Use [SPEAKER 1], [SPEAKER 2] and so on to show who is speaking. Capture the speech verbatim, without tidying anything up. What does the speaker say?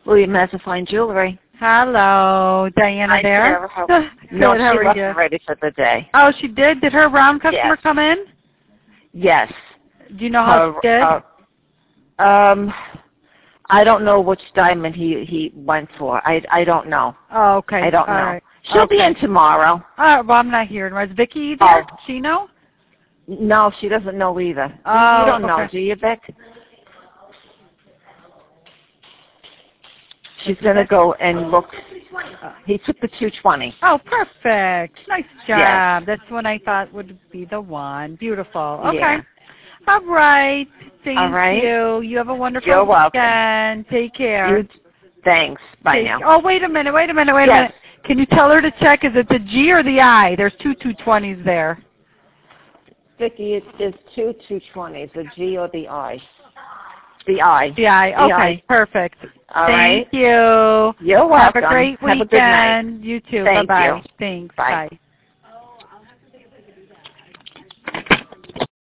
[SPEAKER 1] William Mazzafine Jewelry.
[SPEAKER 2] Hello, Diana
[SPEAKER 1] Hi,
[SPEAKER 2] there?
[SPEAKER 1] Sarah. How,
[SPEAKER 2] Good,
[SPEAKER 1] no,
[SPEAKER 2] how
[SPEAKER 1] she
[SPEAKER 2] are
[SPEAKER 1] left
[SPEAKER 2] you?
[SPEAKER 1] already for the day.
[SPEAKER 2] Oh, she did? Did her round customer
[SPEAKER 1] Yes.
[SPEAKER 2] come in?
[SPEAKER 1] Yes.
[SPEAKER 2] Do you know how
[SPEAKER 1] Her,
[SPEAKER 2] she did?
[SPEAKER 1] uh, um, I don't know which diamond he he went for. I I don't know.
[SPEAKER 2] Oh, okay.
[SPEAKER 1] I don't
[SPEAKER 2] All
[SPEAKER 1] know.
[SPEAKER 2] right.
[SPEAKER 1] She'll
[SPEAKER 2] okay.
[SPEAKER 1] be in tomorrow.
[SPEAKER 2] Uh, well, I'm not here. Was Vicky there?
[SPEAKER 1] Oh.
[SPEAKER 2] She know?
[SPEAKER 1] No, she doesn't know either.
[SPEAKER 2] Oh,
[SPEAKER 1] you don't know,
[SPEAKER 2] okay.
[SPEAKER 1] do you, Vic? She's going to go and look. Uh, he took the two twenty.
[SPEAKER 2] Oh, perfect. Nice job.
[SPEAKER 1] Yes.
[SPEAKER 2] That's what I thought would be the one. Beautiful. Okay.
[SPEAKER 1] Yeah.
[SPEAKER 2] All right. Thank
[SPEAKER 1] All right.
[SPEAKER 2] you. You have a wonderful
[SPEAKER 1] You're welcome.
[SPEAKER 2] weekend. Take care.
[SPEAKER 1] You, thanks. Bye
[SPEAKER 2] Take,
[SPEAKER 1] now.
[SPEAKER 2] Oh, wait a minute. Wait a minute. Wait
[SPEAKER 1] yes.
[SPEAKER 2] a minute. Can you tell her to check? Is it the G or the I? There's two two twenties there.
[SPEAKER 1] Vicki, it is two two twenties, the G or the I? The I.
[SPEAKER 2] The I.
[SPEAKER 1] The
[SPEAKER 2] Okay.
[SPEAKER 1] I.
[SPEAKER 2] Perfect.
[SPEAKER 1] All
[SPEAKER 2] Thank
[SPEAKER 1] right.
[SPEAKER 2] you.
[SPEAKER 1] You're welcome.
[SPEAKER 2] Have a great
[SPEAKER 1] Have
[SPEAKER 2] weekend.
[SPEAKER 1] a good night.
[SPEAKER 2] You too.
[SPEAKER 1] Thank
[SPEAKER 2] Bye-bye.
[SPEAKER 1] you.
[SPEAKER 2] Thanks.
[SPEAKER 1] Bye.
[SPEAKER 2] Bye.